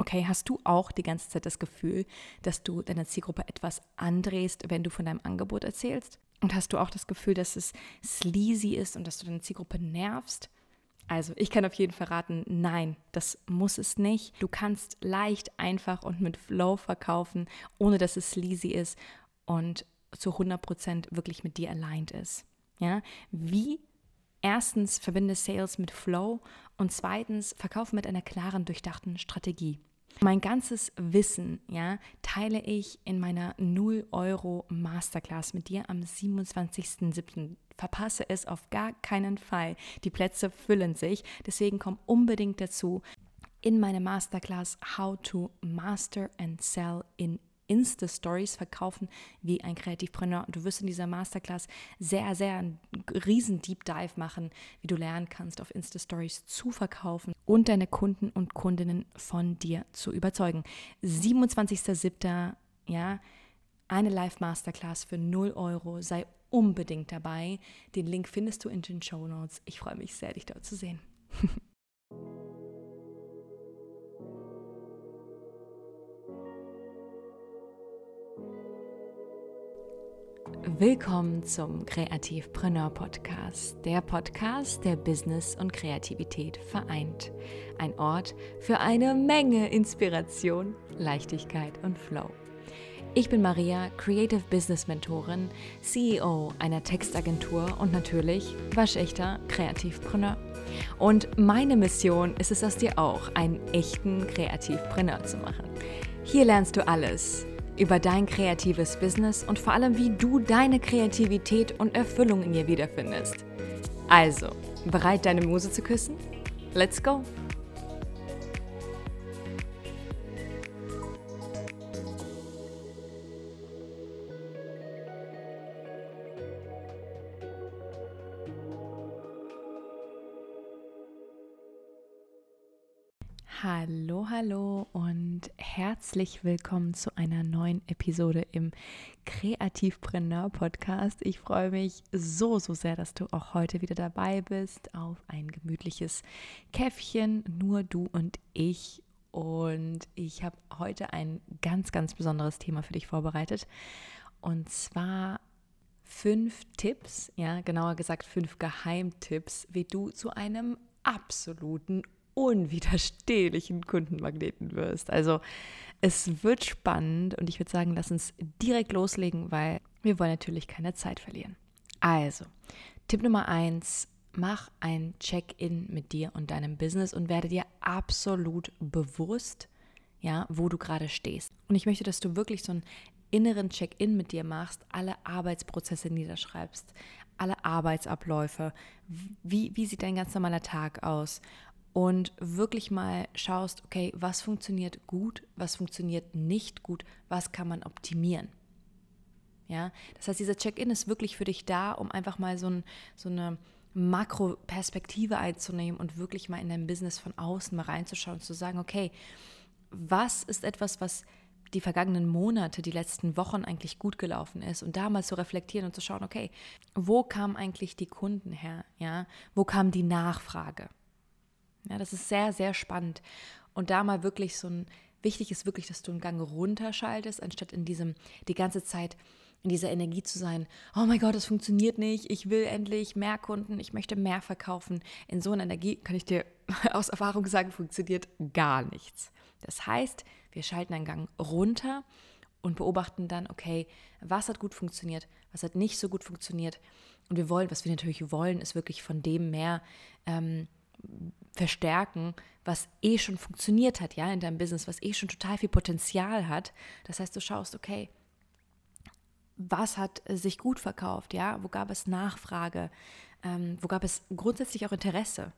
Okay, hast du auch die ganze Zeit das Gefühl, dass du deiner Zielgruppe etwas andrehst, wenn du von deinem Angebot erzählst? Und hast du auch das Gefühl, dass es sleazy ist und dass du deine Zielgruppe nervst? Also, ich kann auf jeden Fall raten, nein, das muss es nicht. Du kannst leicht, einfach und mit Flow verkaufen, ohne dass es sleazy ist und zu 100% wirklich mit dir aligned ist. Ja? Wie? Erstens, verbinde Sales mit Flow und zweitens, verkaufe mit einer klaren, durchdachten Strategie. Mein ganzes Wissen, teile ich in meiner 0 € Masterclass mit dir am 27.07. Verpasse es auf gar keinen Fall. Die Plätze füllen sich, deswegen komm unbedingt dazu in meine Masterclass How to Master and Sell in Insta-Stories, verkaufen wie ein Kreativpreneur. Du wirst in dieser Masterclass sehr, sehr einen riesen Deep Dive machen, wie du lernen kannst, auf Insta-Stories zu verkaufen und deine Kunden und Kundinnen von dir zu überzeugen. 27.07., eine Live-Masterclass für 0 €. Sei unbedingt dabei. Den Link findest du in den Shownotes. Ich freue mich sehr, dich dort zu sehen. Willkommen zum Kreativpreneur-Podcast, der Podcast, der Business und Kreativität vereint. Ein Ort für eine Menge Inspiration, Leichtigkeit und Flow. Ich bin Maria, Creative Business Mentorin, CEO einer Textagentur und natürlich waschechter Kreativpreneur. Und meine Mission ist es, aus dir auch einen echten Kreativpreneur zu machen. Hier lernst du alles über dein kreatives Business und vor allem, wie du deine Kreativität und Erfüllung in ihr wiederfindest. Also, bereit, deine Muse zu küssen? Let's go! Hallo und herzlich willkommen zu einer neuen Episode im Kreativpreneur-Podcast. Ich freue mich so sehr, dass du auch heute wieder dabei bist auf ein gemütliches Käffchen, nur du und ich. Und ich habe heute ein ganz, ganz besonderes Thema für dich vorbereitet. Und zwar 5 Tipps, genauer gesagt 5 Geheimtipps, wie du zu einem absoluten unwiderstehlichen Kundenmagneten wirst. Also es wird spannend und ich würde sagen, lass uns direkt loslegen, weil wir wollen natürlich keine Zeit verlieren. Also, Tipp Nummer 1, mach ein Check-in mit dir und deinem Business und werde dir absolut bewusst, wo du gerade stehst. Und ich möchte, dass du wirklich so einen inneren Check-in mit dir machst, alle Arbeitsprozesse niederschreibst, alle Arbeitsabläufe, wie sieht dein ganz normaler Tag aus? Und wirklich mal schaust, okay, was funktioniert gut, was funktioniert nicht gut, was kann man optimieren. Ja, das heißt, dieser Check-in ist wirklich für dich da, um einfach mal so eine Makroperspektive einzunehmen und wirklich mal in dein Business von außen mal reinzuschauen und zu sagen, okay, was ist etwas, was die vergangenen Monate, die letzten Wochen eigentlich gut gelaufen ist und da mal zu reflektieren und zu schauen, okay, wo kamen eigentlich die Kunden her, wo kam die Nachfrage? Ja, das ist sehr, sehr spannend. Und da mal wirklich wichtig ist wirklich, dass du einen Gang runterschaltest, anstatt die ganze Zeit in dieser Energie zu sein, oh mein Gott, das funktioniert nicht, ich will endlich mehr Kunden, ich möchte mehr verkaufen. In so einer Energie, kann ich dir aus Erfahrung sagen, funktioniert gar nichts. Das heißt, wir schalten einen Gang runter und beobachten dann, okay, was hat gut funktioniert, was hat nicht so gut funktioniert. Und was wir natürlich wollen, ist wirklich von dem mehr verstärken, was schon funktioniert hat, in deinem Business, was schon total viel Potenzial hat. Das heißt, du schaust, okay, was hat sich gut verkauft, wo gab es Nachfrage, wo gab es grundsätzlich auch Interesse,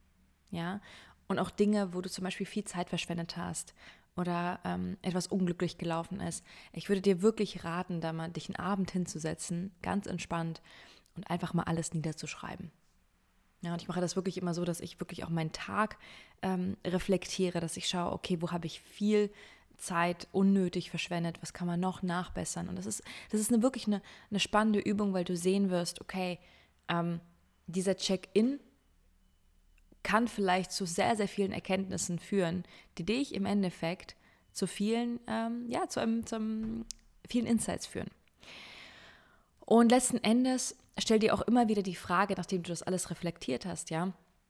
und auch Dinge, wo du zum Beispiel viel Zeit verschwendet hast oder etwas unglücklich gelaufen ist. Ich würde dir wirklich raten, da mal dich einen Abend hinzusetzen, ganz entspannt und einfach mal alles niederzuschreiben. Ja, und ich mache das wirklich immer so, dass ich wirklich auch meinen Tag reflektiere, dass ich schaue, okay, wo habe ich viel Zeit unnötig verschwendet, was kann man noch nachbessern? Und das ist wirklich eine spannende Übung, weil du sehen wirst, okay, dieser Check-in kann vielleicht zu sehr, sehr vielen Erkenntnissen führen, die dich im Endeffekt zu vielen, zu vielen Insights führen. Und letzten Endes stell dir auch immer wieder die Frage, nachdem du das alles reflektiert hast, ja.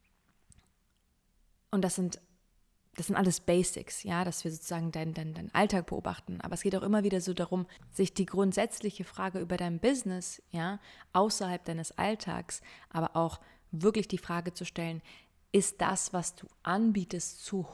Und das sind alles Basics, ja, dass wir sozusagen deinen Alltag beobachten. Aber es geht auch immer wieder so darum, sich die grundsätzliche Frage über dein Business, ja, außerhalb deines Alltags, aber auch wirklich die Frage zu stellen, ist das, was du anbietest, zu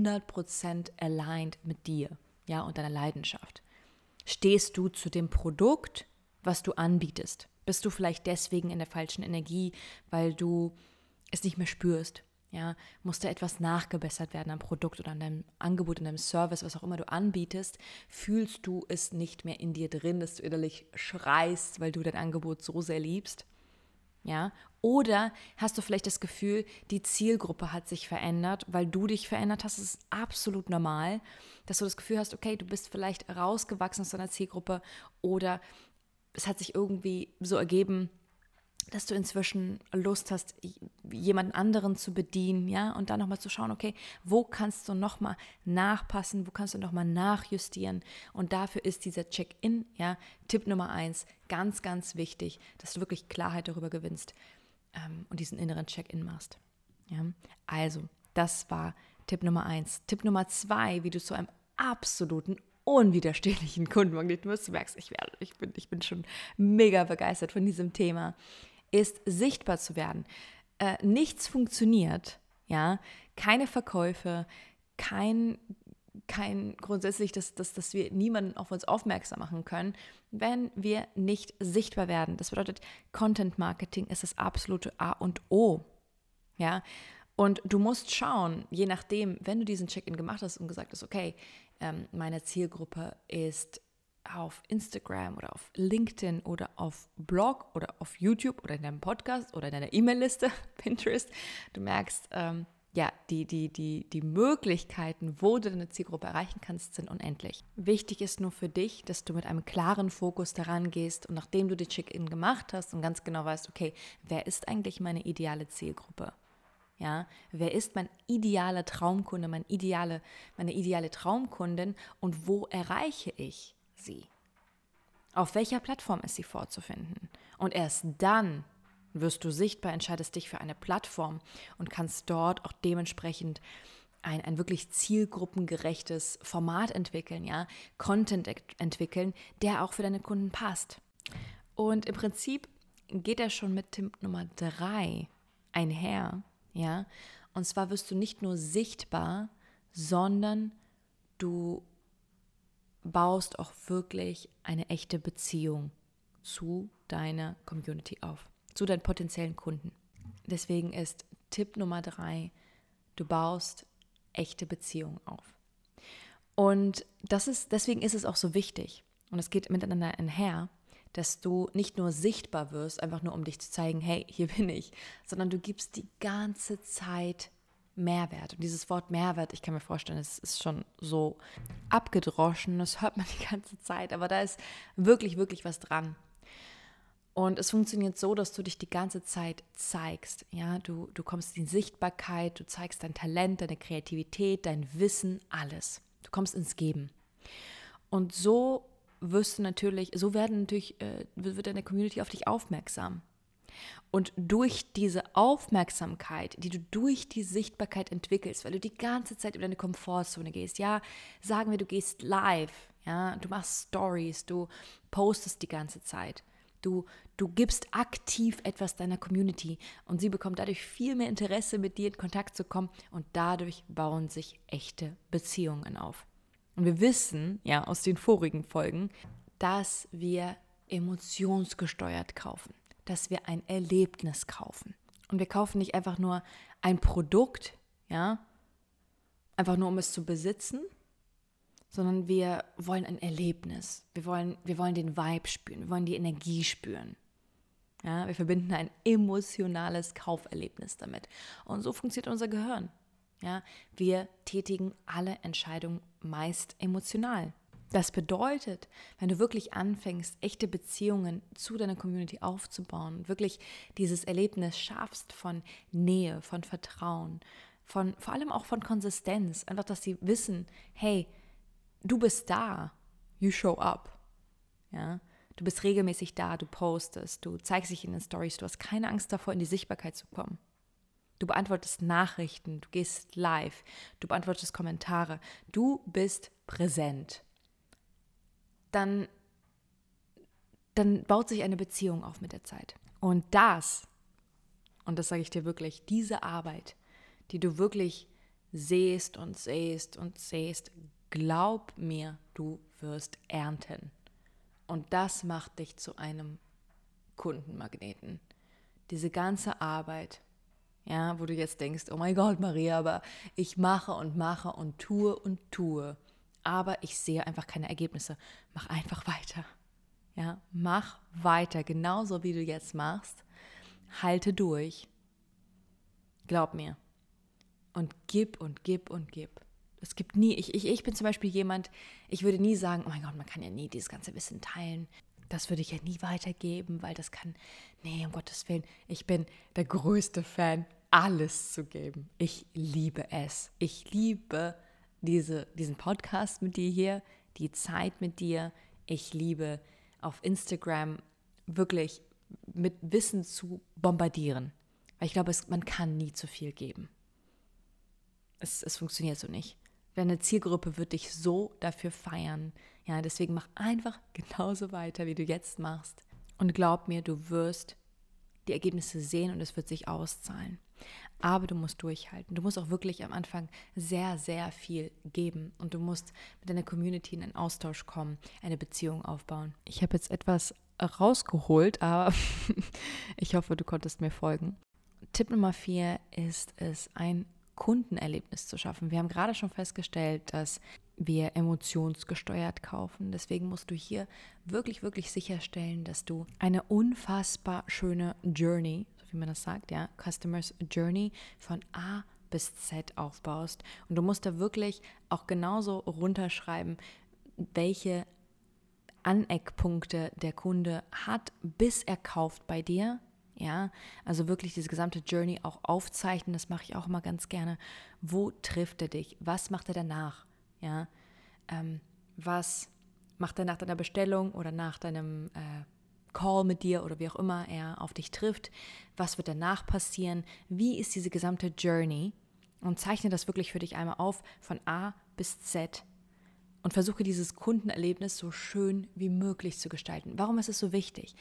100% aligned mit dir, ja, und deiner Leidenschaft? Stehst du zu dem Produkt, was du anbietest? Bist du vielleicht deswegen in der falschen Energie, weil du es nicht mehr spürst? Ja, muss da etwas nachgebessert werden am Produkt oder an deinem Angebot, an deinem Service, was auch immer du anbietest? Fühlst du es nicht mehr in dir drin, dass du innerlich schreist, weil du dein Angebot so sehr liebst? Ja, oder hast du vielleicht das Gefühl, die Zielgruppe hat sich verändert, weil du dich verändert hast? Es ist absolut normal, dass du das Gefühl hast, okay, du bist vielleicht rausgewachsen aus deiner Zielgruppe oder es hat sich irgendwie so ergeben, dass du inzwischen Lust hast, jemanden anderen zu bedienen, ja, und dann nochmal zu schauen, okay, wo kannst du nochmal nachpassen, wo kannst du nochmal nachjustieren, und dafür ist dieser Check-in, ja, Tipp Nummer 1, ganz, ganz wichtig, dass du wirklich Klarheit darüber gewinnst und diesen inneren Check-in machst, ja, also, das war Tipp Nummer 1. Tipp Nummer 2, wie du zu einem absoluten unwiderstehlichen Kundenmagnet wirst. Du merkst, ich bin schon mega begeistert von diesem Thema, ist sichtbar zu werden. Nichts funktioniert, ja, keine Verkäufe, kein grundsätzlich, dass wir niemanden auf uns aufmerksam machen können, wenn wir nicht sichtbar werden. Das bedeutet, Content Marketing ist das absolute A und O, ja. Und du musst schauen, je nachdem, wenn du diesen Check-in gemacht hast und gesagt hast, okay, meine Zielgruppe ist auf Instagram oder auf LinkedIn oder auf Blog oder auf YouTube oder in deinem Podcast oder in deiner E-Mail-Liste, Pinterest. Du merkst, die Möglichkeiten, wo du deine Zielgruppe erreichen kannst, sind unendlich. Wichtig ist nur für dich, dass du mit einem klaren Fokus daran gehst und nachdem du die Check-in gemacht hast und ganz genau weißt, okay, wer ist eigentlich meine ideale Zielgruppe? Ja, wer ist mein idealer Traumkunde, meine ideale Traumkundin und wo erreiche ich sie? Auf welcher Plattform ist sie vorzufinden? Und erst dann wirst du sichtbar, entscheidest dich für eine Plattform und kannst dort auch dementsprechend ein wirklich zielgruppengerechtes Format entwickeln, ja, Content entwickeln, der auch für deine Kunden passt. Und im Prinzip geht er schon mit Tipp Nummer 3 einher, ja, und zwar wirst du nicht nur sichtbar, sondern du baust auch wirklich eine echte Beziehung zu deiner Community auf, zu deinen potenziellen Kunden. Deswegen ist Tipp Nummer 3, du baust echte Beziehungen auf. Und deswegen ist es auch so wichtig, und es geht miteinander einher, dass du nicht nur sichtbar wirst, einfach nur um dich zu zeigen, hey, hier bin ich, sondern du gibst die ganze Zeit Mehrwert. Und dieses Wort Mehrwert, ich kann mir vorstellen, es ist schon so abgedroschen, das hört man die ganze Zeit, aber da ist wirklich, wirklich was dran. Und es funktioniert so, dass du dich die ganze Zeit zeigst. Ja, du kommst in die Sichtbarkeit, du zeigst dein Talent, deine Kreativität, dein Wissen, alles. Du kommst ins Geben. Und so wird deine Community auf dich aufmerksam. Und durch diese Aufmerksamkeit, die du durch die Sichtbarkeit entwickelst, weil du die ganze Zeit über deine Komfortzone gehst, ja, sagen wir, du gehst live, ja, du machst Stories, du postest die ganze Zeit, du gibst aktiv etwas deiner Community und sie bekommt dadurch viel mehr Interesse, mit dir in Kontakt zu kommen und dadurch bauen sich echte Beziehungen auf. Und wir wissen, ja, aus den vorigen Folgen, dass wir emotionsgesteuert kaufen, dass wir ein Erlebnis kaufen. Und wir kaufen nicht einfach nur ein Produkt, ja, einfach nur um es zu besitzen, sondern wir wollen ein Erlebnis. Wir wollen den Vibe spüren, wir wollen die Energie spüren. Ja, wir verbinden ein emotionales Kauferlebnis damit. Und so funktioniert unser Gehirn. Ja, wir tätigen alle Entscheidungen meist emotional. Das bedeutet, wenn du wirklich anfängst, echte Beziehungen zu deiner Community aufzubauen, wirklich dieses Erlebnis schaffst von Nähe, von Vertrauen, vor allem auch von Konsistenz, einfach, dass sie wissen, hey, du bist da, you show up, ja, du bist regelmäßig da, du postest, du zeigst dich in den Stories, du hast keine Angst davor, in die Sichtbarkeit zu kommen. Du beantwortest Nachrichten, du gehst live, du beantwortest Kommentare, du bist präsent. Dann baut sich eine Beziehung auf mit der Zeit. Und das sage ich dir wirklich, diese Arbeit, die du wirklich sähst und sähst und sähst, glaub mir, du wirst ernten. Und das macht dich zu einem Kundenmagneten. Diese ganze Arbeit, ja, wo du jetzt denkst, oh mein Gott, Maria, aber ich mache und tue, aber ich sehe einfach keine Ergebnisse. Mach einfach weiter. Ja, mach weiter, genauso wie du jetzt machst. Halte durch. Glaub mir. Und gib und gib und gib. Es gibt nie, ich bin zum Beispiel jemand, ich würde nie sagen, oh mein Gott, man kann ja nie dieses ganze Wissen teilen. Das würde ich ja nie weitergeben, weil das kann, nee, um Gottes Willen. Ich bin der größte Fan, alles zu geben. Ich liebe es. Ich liebe diesen Podcast mit dir hier, die Zeit mit dir. Ich liebe auf Instagram wirklich mit Wissen zu bombardieren. Weil ich glaube, man kann nie zu viel geben. Es funktioniert so nicht. Deine Zielgruppe wird dich so dafür feiern. Ja, deswegen mach einfach genauso weiter, wie du jetzt machst. Und glaub mir, du wirst die Ergebnisse sehen und es wird sich auszahlen. Aber du musst durchhalten. Du musst auch wirklich am Anfang sehr, sehr viel geben. Und du musst mit deiner Community in einen Austausch kommen, eine Beziehung aufbauen. Ich habe jetzt etwas rausgeholt, aber ich hoffe, du konntest mir folgen. Tipp Nummer 4 ist es, ein Kundenerlebnis zu schaffen. Wir haben gerade schon festgestellt, dass wir emotionsgesteuert kaufen. Deswegen musst du hier wirklich, wirklich sicherstellen, dass du eine unfassbar schöne Journey, so wie man das sagt, ja, Customers Journey von A bis Z aufbaust. Und du musst da wirklich auch genauso runterschreiben, welche Aneckpunkte der Kunde hat, bis er kauft bei dir. Ja, also wirklich diese gesamte Journey auch aufzeichnen, das mache ich auch immer ganz gerne. Wo trifft er dich? Was macht er danach? Ja, was macht er nach deiner Bestellung oder nach deinem Call mit dir oder wie auch immer er auf dich trifft? Was wird danach passieren? Wie ist diese gesamte Journey? Und zeichne das wirklich für dich einmal auf von A bis Z und versuche dieses Kundenerlebnis so schön wie möglich zu gestalten. Warum ist es so wichtig?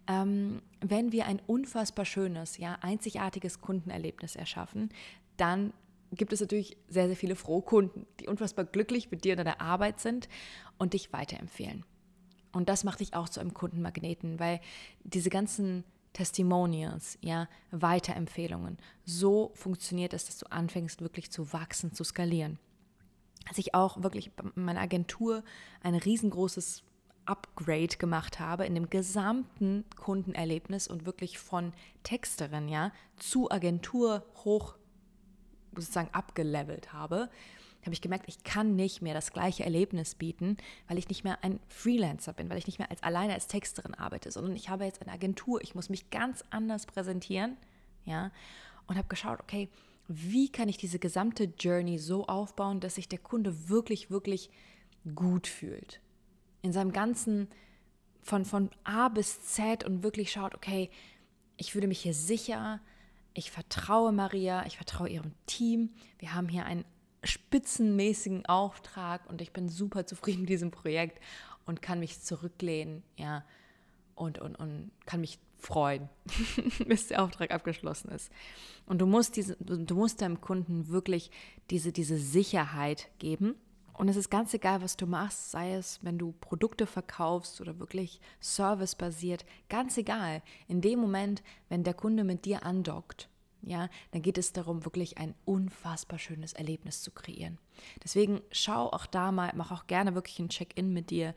Wenn wir ein unfassbar schönes, ja, einzigartiges Kundenerlebnis erschaffen, dann gibt es natürlich sehr, sehr viele frohe Kunden, die unfassbar glücklich mit dir in deiner Arbeit sind und dich weiterempfehlen. Und das macht dich auch zu einem Kundenmagneten, weil diese ganzen Testimonials, ja, Weiterempfehlungen, so funktioniert es, dass du anfängst wirklich zu wachsen, zu skalieren. Als ich auch wirklich bei meiner Agentur ein riesengroßes Upgrade gemacht habe in dem gesamten Kundenerlebnis und wirklich von Texterin, ja, zu Agentur hoch sozusagen abgelevelt habe ich gemerkt, ich kann nicht mehr das gleiche Erlebnis bieten, weil ich nicht mehr ein Freelancer bin, weil ich nicht mehr alleine als Texterin arbeite, sondern ich habe jetzt eine Agentur, ich muss mich ganz anders präsentieren, ja, und habe geschaut, okay, wie kann ich diese gesamte Journey so aufbauen, dass sich der Kunde wirklich, wirklich gut fühlt. In seinem ganzen, von A bis Z und wirklich schaut, okay, ich fühle mich hier sicher, ich vertraue Maria, ich vertraue ihrem Team, wir haben hier einen spitzenmäßigen Auftrag und ich bin super zufrieden mit diesem Projekt und kann mich zurücklehnen, ja, und kann mich freuen, bis der Auftrag abgeschlossen ist. Und du musst deinem Kunden wirklich diese Sicherheit geben. Und es ist ganz egal, was du machst, sei es, wenn du Produkte verkaufst oder wirklich servicebasiert, ganz egal. In dem Moment, wenn der Kunde mit dir andockt, ja, dann geht es darum, wirklich ein unfassbar schönes Erlebnis zu kreieren. Deswegen schau auch da mal, mach auch gerne wirklich ein Check-in mit dir,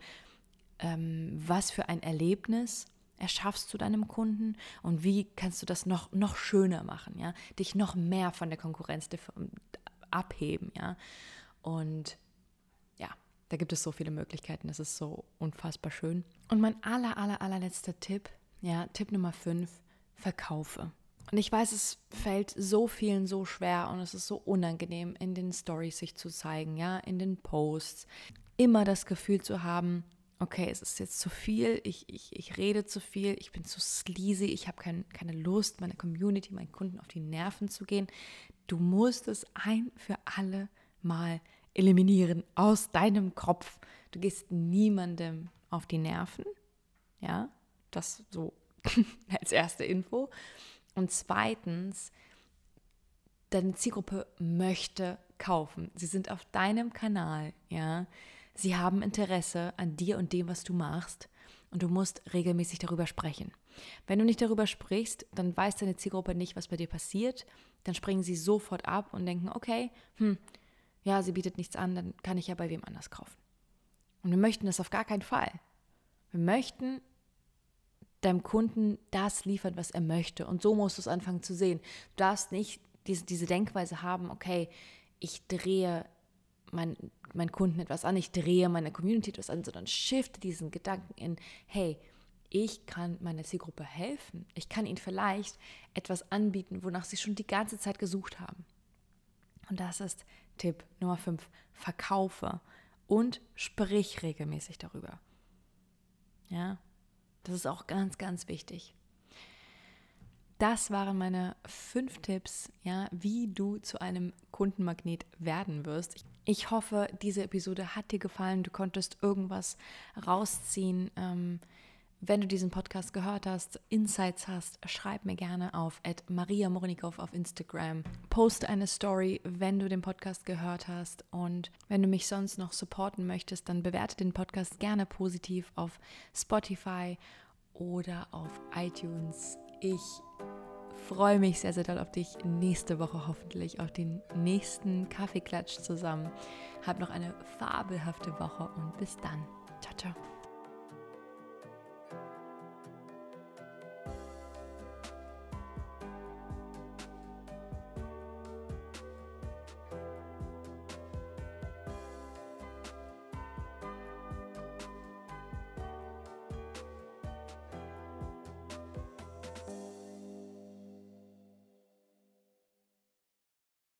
was für ein Erlebnis erschaffst du deinem Kunden und wie kannst du das noch schöner machen, ja, dich noch mehr von der Konkurrenz abheben, ja, und ja, Da gibt es so viele Möglichkeiten, das ist so unfassbar schön. Und mein allerletzter Tipp, ja, Tipp Nummer 5, verkaufe. Und ich weiß, es fällt so vielen so schwer und es ist so unangenehm, in den Stories sich zu zeigen, ja, in den Posts. Immer das Gefühl zu haben, okay, es ist jetzt zu viel, ich rede zu viel, ich bin zu sleazy, ich habe keine Lust, meiner Community, meinen Kunden auf die Nerven zu gehen. Du musst es ein für alle Mal eliminieren aus deinem Kopf. Du gehst niemandem auf die Nerven, ja, das so als erste Info. Und zweitens, deine Zielgruppe möchte kaufen. Sie sind auf deinem Kanal, ja. Sie haben Interesse an dir und dem, was du machst. Und du musst regelmäßig darüber sprechen. Wenn du nicht darüber sprichst, dann weiß deine Zielgruppe nicht, was bei dir passiert. Dann springen sie sofort ab und denken, okay, ja, sie bietet nichts an, dann kann ich ja bei wem anders kaufen. Und wir möchten das auf gar keinen Fall. Wir möchten deinem Kunden das liefern, was er möchte. Und so musst du es anfangen zu sehen. Du darfst nicht diese Denkweise haben, okay, ich drehe meinen Kunden etwas an, ich drehe meine Community etwas an, sondern shifte diesen Gedanken in, hey, ich kann meiner Zielgruppe helfen. Ich kann ihnen vielleicht etwas anbieten, wonach sie schon die ganze Zeit gesucht haben. Und das ist Tipp Nummer 5. Verkaufe und sprich regelmäßig darüber. Ja, das ist auch ganz, ganz wichtig. Das waren meine 5 Tipps, ja, wie du zu einem Kundenmagnet werden wirst. Ich hoffe, diese Episode hat dir gefallen. Du konntest irgendwas rausziehen. Wenn du diesen Podcast gehört hast, Insights hast, schreib mir gerne auf @mariamorinikow auf Instagram. Poste eine Story, wenn du den Podcast gehört hast. Und wenn du mich sonst noch supporten möchtest, dann bewerte den Podcast gerne positiv auf Spotify oder auf iTunes. Ich freue mich sehr, sehr doll auf dich nächste Woche hoffentlich, auf den nächsten Kaffeeklatsch zusammen. Hab noch eine fabelhafte Woche und bis dann. Ciao, ciao.